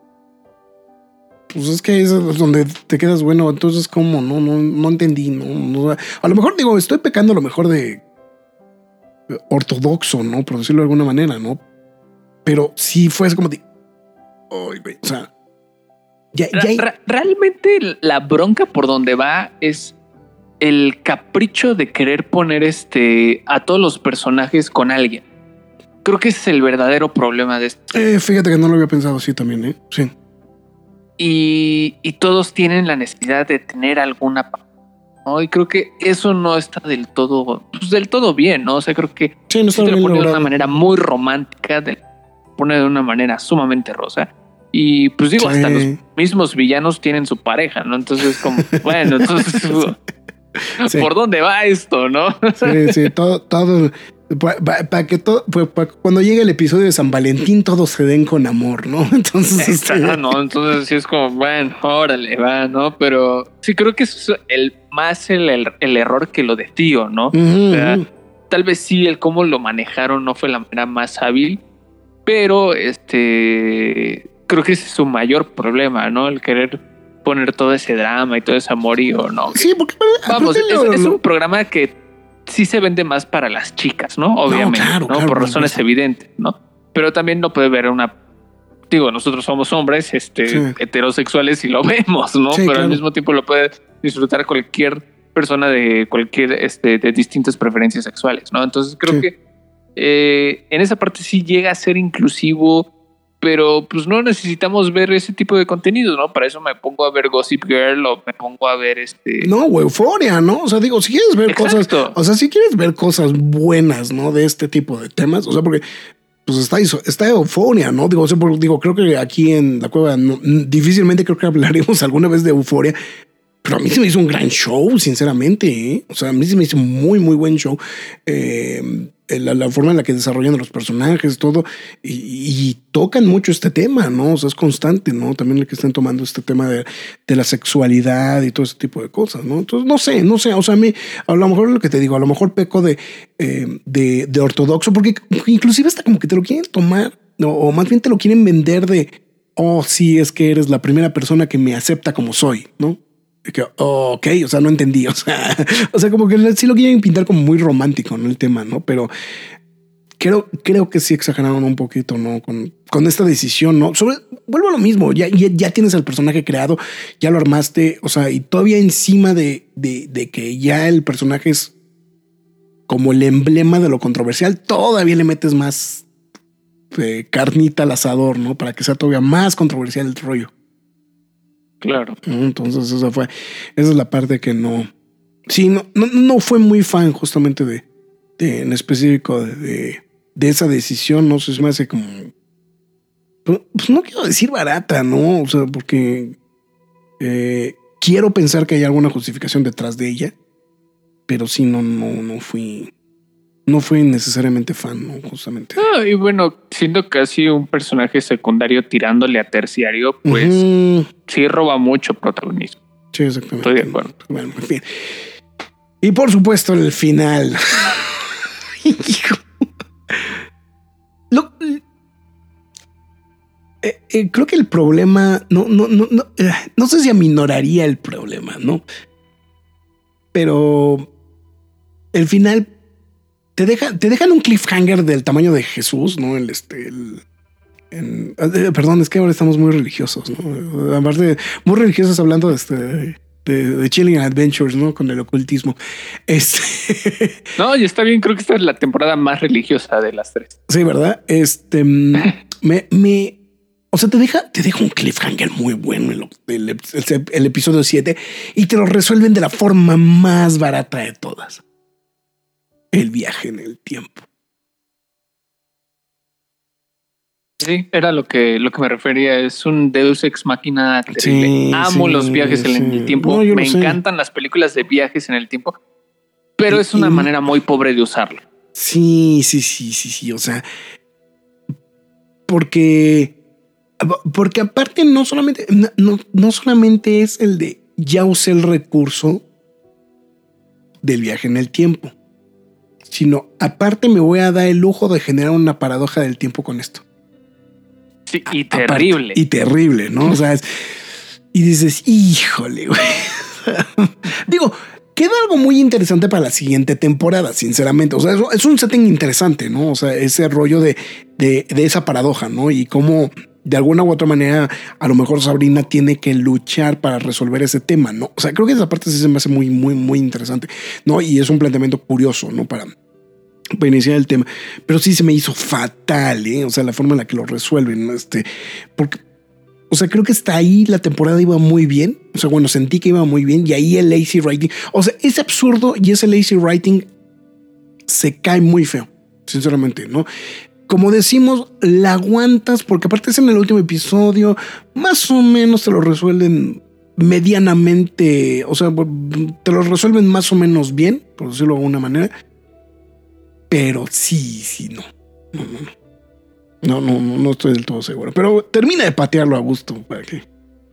Pues es que es donde te quedas, bueno, entonces como no, no, no entendí, no, no, a lo mejor digo, estoy pecando a lo mejor de ortodoxo, ¿no? Por decirlo de alguna manera, ¿no? Pero sí fue así como de, ay, güey, o sea, ya, ya... Ra- realmente la bronca por donde va es el capricho de querer poner este a todos los personajes con alguien. Creo que ese es el verdadero problema de esto. Eh, fíjate que no lo había pensado así también, ¿eh? Sí. Y, y todos tienen la necesidad de tener alguna, ¿no? Y creo que eso no está del todo, pues del todo bien, ¿no? O sea, creo que sí, no está sí te bien lo pone de logrado. una manera muy romántica, de, pone de una manera sumamente rosa. Y pues digo, Sí. hasta los mismos villanos tienen su pareja, ¿no? Entonces, como, bueno, entonces, Sí. ¿por dónde va esto, no? Sí, sí, todo, todo, para pa que todo, pa, pa, cuando llegue el episodio de San Valentín, todos se den con amor, ¿no? Entonces, Está, este... no, entonces sí es como, bueno, órale, va, ¿no? Pero sí creo que es el más el, el, el error que lo de Tío, ¿no? Uh-huh, o sea, uh-huh. tal vez sí el cómo lo manejaron no fue la manera más hábil, pero este creo que ese es su mayor problema, ¿no? El querer poner todo ese drama y todo ese amorío, ¿no? Sí, porque vamos, es, lo, es lo... un programa que sí se vende más para las chicas, ¿no? Obviamente, no, claro, ¿no? Claro, por claro, razones claro. evidentes, ¿no? Pero también no puede ver una... Digo, nosotros somos hombres este, sí. heterosexuales y lo vemos, ¿no? Sí, Pero claro. al mismo tiempo lo puede disfrutar cualquier persona de cualquier, este, de distintas preferencias sexuales, ¿no? Entonces creo sí. que eh, en esa parte sí llega a ser inclusivo, pero pues no necesitamos ver ese tipo de contenido, ¿no? Para eso me pongo a ver Gossip Girl o me pongo a ver este... No, o Euforia, ¿no? O sea, digo, si quieres ver Exacto. cosas, o sea, si quieres ver cosas buenas, ¿no? De este tipo de temas, o sea, porque pues está, está Euforia, ¿no? Digo, o sea, porque, digo, creo que aquí en la cueva no, difícilmente creo que hablaremos alguna vez de Euforia, pero a mí se me hizo un gran show, sinceramente, ¿eh? O sea, a mí se me hizo muy, muy buen show. Eh, la, la forma en la que desarrollan los personajes, todo, y, y tocan mucho este tema, ¿no? O sea, es constante, ¿no? También el que estén tomando este tema de, de la sexualidad y todo ese tipo de cosas, ¿no? Entonces, no sé, no sé, o sea, a mí, a lo mejor lo que te digo, a lo mejor peco de, eh, de, de ortodoxo, porque inclusive hasta como que te lo quieren tomar, o, o más bien te lo quieren vender de, oh, sí, es que eres la primera persona que me acepta como soy, ¿no? Que, oh, ok, o sea, no entendí, o sea, o sea, como que sí lo quieren pintar como muy romántico, ¿no? El tema, ¿no? Pero creo, creo que sí exageraron un poquito, ¿no? Con, con esta decisión, ¿no? Sobre, vuelvo a lo mismo, ya, ya, ya tienes al personaje creado, ya lo armaste, o sea, y todavía encima de, de, de que ya el personaje es como el emblema de lo controversial, todavía le metes más eh, carnita al asador, ¿no? Para que sea todavía más controversial el rollo. Claro. Entonces esa fue, esa es la parte que no, sí, no, no, no fue muy fan justamente de, de en específico de, de, de esa decisión, no sé, se me hace como, pues no quiero decir barata, ¿no? O sea, porque eh, quiero pensar que hay alguna justificación detrás de ella, pero sí, no, no, no fui, no fui necesariamente fan, ¿no? Justamente. Ah, y bueno, siendo casi un personaje secundario tirándole a terciario, pues uh-huh. sí roba mucho protagonismo. Sí, exactamente. Estoy de acuerdo. Bueno, en fin. Y por supuesto, el final. Lo, eh, eh, creo que el problema, no, no, no, no, eh, no sé si aminoraría el problema, ¿no? Pero el final te deja, te dejan un cliffhanger del tamaño de Jesús, ¿no? El este, el, en, eh, perdón, es que ahora estamos muy religiosos, ¿no? Aparte, muy religiosos hablando de este, de, de Chilling Adventures, ¿no? Con el ocultismo. Este. No, y está bien, creo que esta es la temporada más religiosa de las tres. Sí, ¿verdad? Este me, me, o sea, te deja, te deja un cliffhanger muy bueno el, el, el, el episodio siete y te lo resuelven de la forma más barata de todas. El viaje en el tiempo. Sí, era lo que, lo que me refería. Es un Deus Ex Machina terrible. Sí, Amo sí, los viajes sí. en el tiempo. No, me encantan sé. las películas de viajes en el tiempo, pero y, es una y, manera muy pobre de usarlo. Sí, sí, sí, sí, sí. O sea, porque, porque aparte no solamente, no, no solamente es el de ya usé el recurso del viaje en el tiempo, sino aparte me voy a dar el lujo de generar una paradoja del tiempo con esto. Sí, y terrible. Aparte, y terrible, ¿no? O sea, es, y dices, híjole, güey. Digo, queda algo muy interesante para la siguiente temporada, sinceramente. O sea, es un setting interesante, ¿no? O sea, ese rollo de, de, de esa paradoja, ¿no? Y cómo de alguna u otra manera a lo mejor Sabrina tiene que luchar para resolver ese tema, ¿no? O sea, creo que esa parte sí se me hace muy, muy, muy interesante, ¿no? Y es un planteamiento curioso, ¿no? Para, para iniciar el tema. Pero sí se me hizo fatal, ¿eh? O sea, la forma en la que lo resuelven, ¿no? Este, porque, o sea, creo que hasta ahí la temporada iba muy bien. O sea, bueno, sentí que iba muy bien y ahí el lazy writing, o sea, ese absurdo y ese lazy writing se cae muy feo, sinceramente, ¿no? Como decimos, la aguantas porque aparte es en el último episodio, más o menos te lo resuelven medianamente, o sea, te lo resuelven más o menos bien, por decirlo de alguna manera, pero sí, sí, no, no, no, no, no, no, no estoy del todo seguro, pero termina de patearlo a gusto, ¿para qué?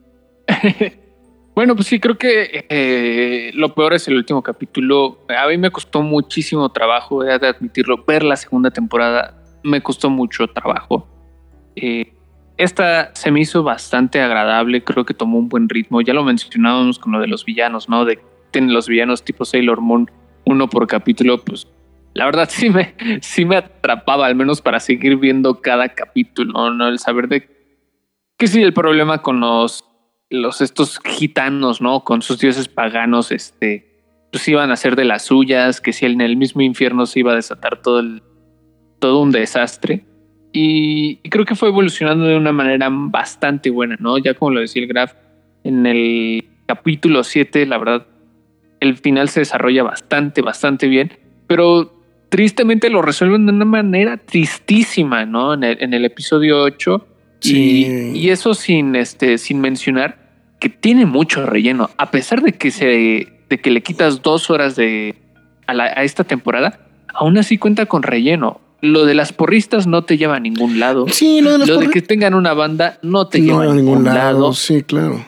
Bueno, pues sí, creo que eh, lo peor es el último capítulo. A mí me costó muchísimo trabajo, he de admitirlo, ver la segunda temporada. Me costó mucho trabajo. Eh, esta se me hizo bastante agradable, creo que tomó un buen ritmo. Ya lo mencionábamos con lo de los villanos, ¿no? De tienen los villanos tipo Sailor Moon, uno por capítulo, pues la verdad sí me, sí me atrapaba, al menos para seguir viendo cada capítulo, ¿no? El saber de que sí, el problema con los, los estos gitanos, ¿no? Con sus dioses paganos, este, pues iban a hacer de las suyas, que si en el mismo infierno se iba a desatar todo el todo un desastre y, y creo que fue evolucionando de una manera bastante buena, ¿no? Ya como lo decía el Graf, en el capítulo siete, la verdad, el final se desarrolla bastante, bastante bien, pero tristemente lo resuelven de una manera tristísima, ¿no? En el, en el episodio ocho sí. y, y eso sin, este, sin mencionar que tiene mucho relleno, a pesar de que, se, de que le quitas dos horas de, a, la, a esta temporada, aún así cuenta con relleno. Lo de las porristas no te lleva a ningún lado. Sí, lo de, las lo de que tengan una banda no te no lleva a ningún lado. lado. Sí, claro.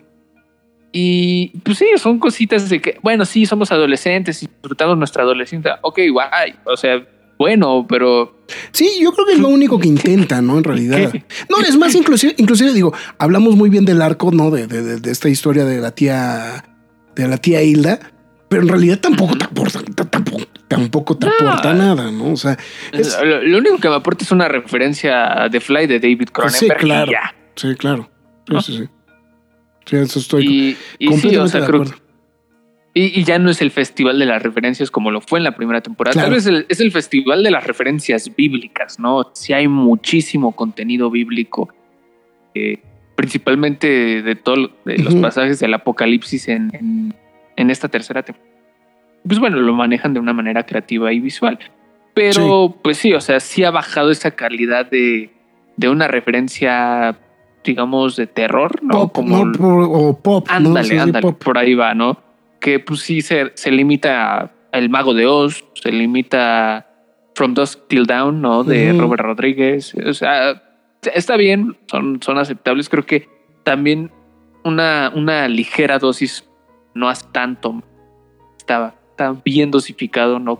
Y pues sí, son cositas de que, bueno, sí, somos adolescentes y disfrutamos nuestra adolescencia. Ok, guay. O sea, bueno, pero... Sí, yo creo que es lo único que intenta, ¿no? En realidad. ¿Qué? No, es más, inclusive, inclusive digo, hablamos muy bien del arco, ¿no? De, de, de esta historia de la tía, de la tía Hilda, pero en realidad tampoco te aporta, tampoco, tampoco te aporta no. nada, ¿no? O sea, es... lo, lo único que me aporta es una referencia a The Fly de David Cronenberg. Sí, claro. Sí, claro. Sí, ¿no? sí, sí. Sí, eso estoy y, y completamente sí, o sea, de acuerdo. Creo, y, y ya no es el festival de las referencias como lo fue en la primera temporada. Claro. Tal vez el, es el festival de las referencias bíblicas, ¿no? Sí hay muchísimo contenido bíblico, eh, principalmente de todos de los uh-huh. pasajes del Apocalipsis en, en, en esta tercera temporada. Pues bueno, lo manejan de una manera creativa y visual. Pero sí. pues sí, o sea, sí ha bajado esa calidad de, de una referencia, digamos, de terror, ¿no? Pop, como no, por, o pop. Ándale, no, sí, ándale, sí, pop. Por ahí va, ¿no? Que pues sí se, se limita a El Mago de Oz, se limita a From Dusk Till Dawn, ¿no? De uh-huh. Robert Rodríguez. O sea, está bien, son, son aceptables. Creo que también una, una ligera dosis no hace tanto. Estaba está bien dosificado, ¿no?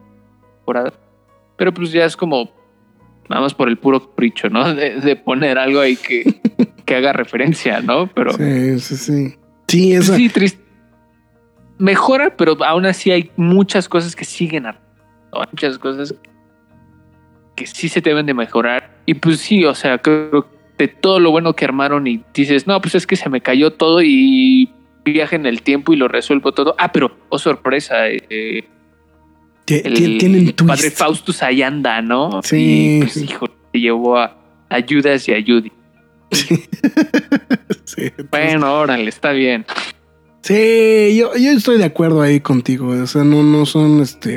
Pero pues ya es como nada más por el puro capricho, ¿no? De, de poner algo ahí que, que haga referencia, ¿no? Pero sí, sí, sí. Sí, esa... sí, triste. Mejora, pero aún así hay muchas cosas que siguen, ¿no? Muchas cosas que sí se deben de mejorar. Y pues sí, o sea, creo que de todo lo bueno que armaron y dices, no, pues es que se me cayó todo y viaje en el tiempo y lo resuelvo todo. Ah, pero, oh sorpresa, eh, el tienen padre Faustus ahí anda, ¿no? Sí. Y pues, hijo, te llevó a, a Judas y a Judy. Sí. Sí, entonces... Bueno, órale, está bien. Sí, yo, yo estoy de acuerdo ahí contigo. O sea, no, no son este.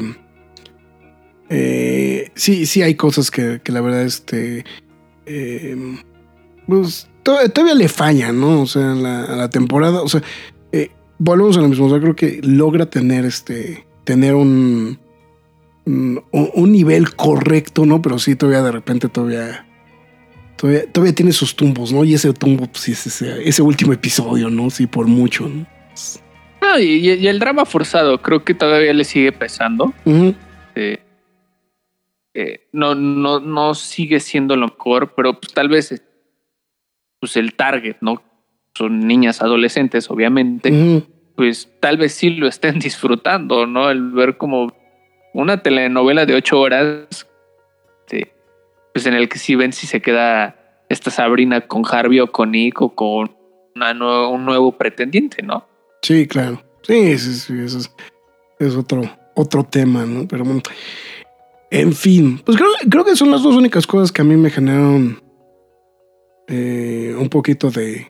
Eh, sí, sí hay cosas que, que la verdad, este. Eh, pues to- todavía le fallan, ¿no? O sea, a la, a la temporada. O sea, eh, volvemos a lo mismo. O sea, creo que logra tener este. Tener un. Un, un nivel correcto, ¿no? Pero sí, todavía de repente todavía. Todavía, todavía tiene sus tumbos, ¿no? Y ese tumbo, pues sí, es ese, ese último episodio, ¿no? Sí, por mucho, ¿no? No, y, y el drama forzado creo que todavía le sigue pesando. Uh-huh. Eh, eh, no, no, no sigue siendo lo mejor, pero pues, tal vez pues, el target, ¿no? Son niñas adolescentes, obviamente. Uh-huh. Pues tal vez sí lo estén disfrutando, ¿no? El ver como una telenovela de ocho horas, sí, pues en el que sí ven si se queda esta Sabrina con Harvey o con Nick o con una no, un nuevo pretendiente, ¿no? Sí, claro. Sí, sí, sí, eso es, es otro, otro tema, ¿no? Pero bueno, en fin, pues creo, creo que son las dos únicas cosas que a mí me generaron eh, un poquito de,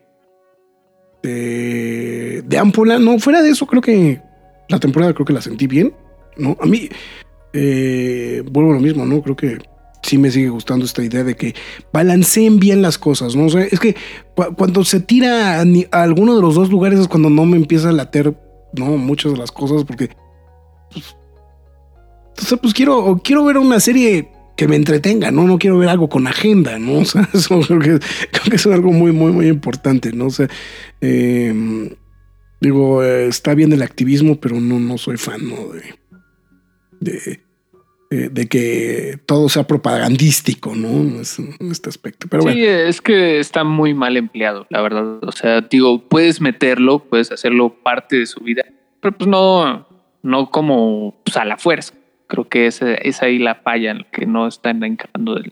de, de ámpula. No, fuera de eso, creo que la temporada creo que la sentí bien, ¿no? A mí, eh, vuelvo a lo mismo, ¿no? Creo que sí me sigue gustando esta idea de que balanceen bien las cosas, ¿no? O sea, es que cu- cuando se tira a, ni- a alguno de los dos lugares es cuando no me empieza a later, ¿no? Muchas de las cosas, porque pues, o sea, pues quiero, quiero ver una serie que me entretenga, ¿no? No quiero ver algo con agenda, ¿no? O sea, eso creo que, creo que es algo muy, muy, muy importante, ¿no? O sea, eh, digo, eh, está bien el activismo, pero no, no soy fan, ¿no? De, de, de, de que todo sea propagandístico, ¿no? En este aspecto. Pero sí, bueno. es que está muy mal empleado, la verdad. O sea, digo, puedes meterlo, puedes hacerlo parte de su vida, pero pues no, no como pues, a la fuerza. Creo que esa es ahí la falla en la que no están encarando del.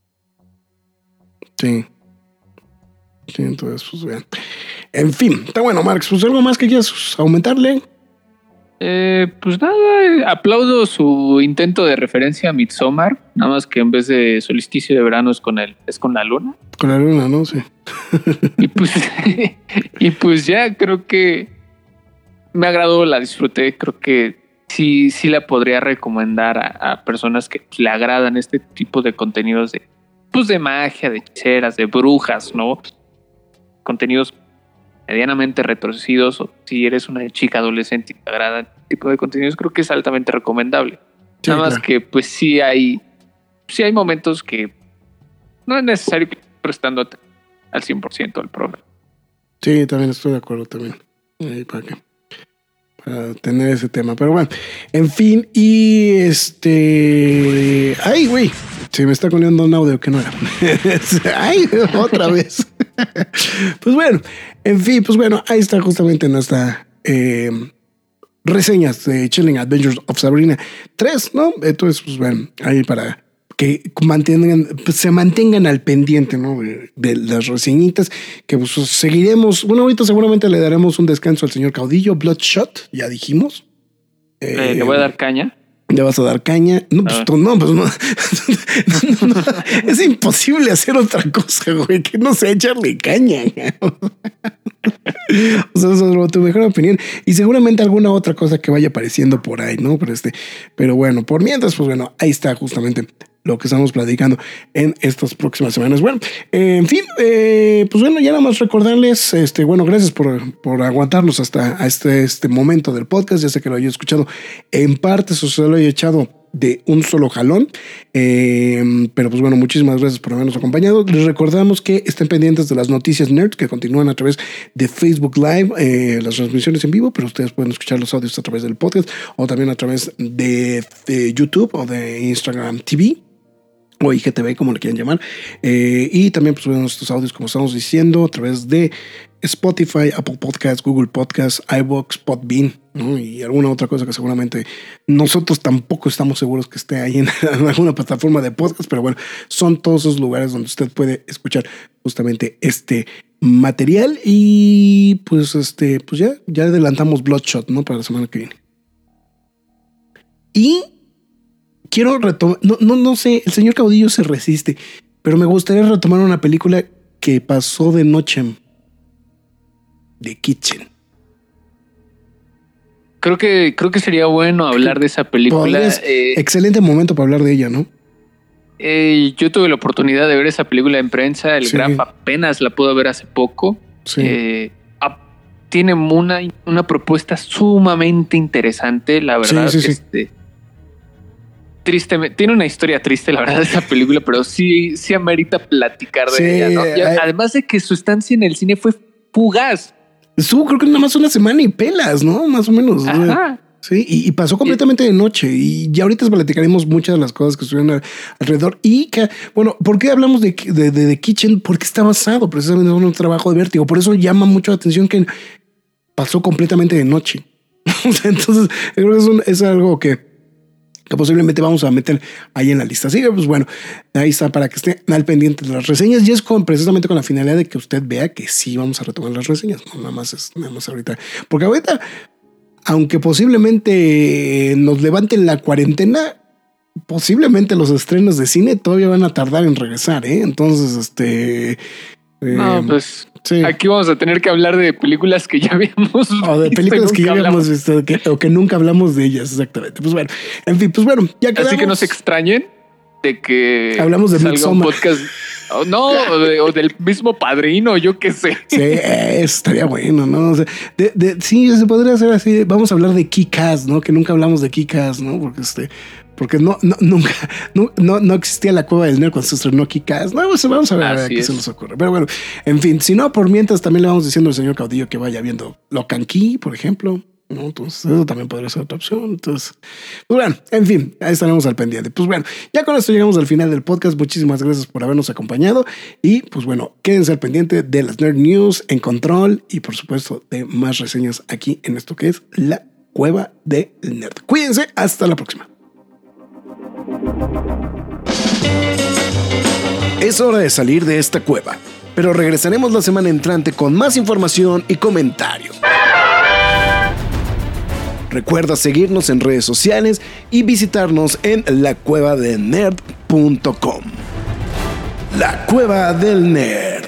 Sí. Sí, entonces, pues vean. En fin, está bueno, Marx. Pues algo más que quieras aumentarle. Eh, pues nada, aplaudo su intento de referencia a Midsommar, nada más que en vez de solsticio de verano es con el, es con la luna. Con la luna, ¿no? Sí. Y pues, y pues ya creo que me agradó, la disfruté, creo que sí, sí la podría recomendar a, a personas que pues, le agradan este tipo de contenidos de, pues de magia, de hechiceras, de brujas, ¿no? Contenidos medianamente retorcidos, o si eres una chica adolescente y te agrada este tipo de contenidos, creo que es altamente recomendable. Sí, nada más claro. Que pues sí hay sí hay momentos que no es necesario que prestando al cien por ciento al programa. Sí, también estoy de acuerdo también. Ahí para que para tener ese tema, pero bueno, en fin, y este ay, güey, se me está poniendo un audio que no era. Ay, otra vez. Pues bueno, en fin, pues bueno, ahí está justamente nuestra eh, reseñas de Chilling Adventures of Sabrina tres, ¿no? Entonces, pues bueno, ahí para que mantengan, pues, se mantengan al pendiente, ¿no? De, de las reseñitas, que pues seguiremos. Bueno, ahorita seguramente le daremos un descanso al señor Caudillo, Bloodshot, ya dijimos. Eh, eh, le voy a dar caña. Le vas a dar caña. No, pues tú, no, pues no. no, no. Es imposible hacer otra cosa, güey, que no sea echarle caña. O sea, eso es tu mejor opinión. Y seguramente alguna otra cosa que vaya apareciendo por ahí, ¿no? Pero este, pero bueno, por mientras, pues bueno, ahí está justamente lo que estamos platicando en estas próximas semanas. Bueno, eh, en fin, eh, pues bueno, ya nada más recordarles, este, bueno, gracias por, por aguantarnos hasta este, este momento del podcast. Ya sé que lo haya escuchado en partes o se lo haya echado de un solo jalón, eh, pero pues bueno, muchísimas gracias por habernos acompañado. Les recordamos que estén pendientes de las noticias Nerd que continúan a través de Facebook Live, eh, las transmisiones en vivo, pero ustedes pueden escuchar los audios a través del podcast o también a través de, de YouTube o de Instagram T V o I G T V, como le quieran llamar, eh, y también pues bueno, estos audios, como estamos diciendo, a través de Spotify, Apple Podcasts, Google Podcasts, iVoox, Podbean, ¿no? Y alguna otra cosa que seguramente nosotros tampoco estamos seguros que esté ahí en, en alguna plataforma de podcast, pero bueno, son todos esos lugares donde usted puede escuchar justamente este material. Y pues este, pues ya, ya adelantamos Bloodshot, ¿no? Para la semana que viene. Y quiero retomar, no, no, no sé, el señor Caudillo se resiste, pero me gustaría retomar una película que pasó de noche, The Kitchen. Creo que, creo que sería bueno hablar de esa película. Eh, excelente momento para hablar de ella, ¿no? Eh, yo tuve la oportunidad de ver esa película en prensa, el sí. Graf apenas la pudo ver hace poco. Sí. Eh, a, tiene una, una propuesta sumamente interesante, la verdad. Sí, sí, sí. Este, Triste, tiene una historia triste, la verdad, esa película, pero sí, sí amerita platicar de sí, ella, ¿no? Y, además de que su estancia en el cine fue fugaz. Estuvo creo que nada más una semana y pelas, ¿no? Más o menos. Ajá. Sí, y, y pasó completamente de noche. Y ya ahorita platicaremos muchas de las cosas que estuvieron al, alrededor. Y que, bueno, ¿por qué hablamos de, de, de, de Kitchen? Porque está basado precisamente en un trabajo de Vértigo. Por eso llama mucho la atención que pasó completamente de noche. Entonces, creo que es, un, es algo que, que posiblemente vamos a meter ahí en la lista. Así que, pues bueno, ahí está para que esté al pendiente de las reseñas. Y es con, precisamente con la finalidad de que usted vea que sí vamos a retomar las reseñas. No, nada más es nada más ahorita. Porque ahorita, aunque posiblemente nos levanten la cuarentena, posiblemente los estrenos de cine todavía van a tardar en regresar, ¿eh? Entonces, este... Eh, no, pues sí. Aquí vamos a tener que hablar de películas que ya habíamos o de películas que ya habíamos visto que, o que nunca hablamos de ellas, exactamente. Pues bueno, en fin, pues bueno, ya quedamos. Así que no se extrañen de que hablamos de salga un podcast. Oh, no, o, de, o del mismo Padrino, yo qué sé. Sí, eso estaría bueno, ¿no? O sea, de, de, sí, se podría hacer así. Vamos a hablar de Kick-Ass, ¿no? Que nunca hablamos de Kick-Ass, ¿no? Porque este... Porque no, no, nunca, no, no, no existía la Cueva del Nerd cuando se estrenó Kick-Ass. No, pues vamos a ver, a ver qué se nos ocurre. Pero bueno, en fin, si no, por mientras también le vamos diciendo al señor Caudillo que vaya viendo Locan Key, por ejemplo, ¿no? Entonces, eso también podría ser otra opción. Entonces, pues bueno, en fin, ahí estaremos al pendiente. Pues bueno, ya con esto llegamos al final del podcast. Muchísimas gracias por habernos acompañado. Y pues bueno, quédense al pendiente de las Nerd News en Control y por supuesto de más reseñas aquí en esto que es la Cueva del Nerd. Cuídense, hasta la próxima. Es hora de salir de esta cueva, pero regresaremos la semana entrante con más información y comentarios. Recuerda seguirnos en redes sociales y visitarnos en la cueva del nerd punto com. La Cueva del Nerd.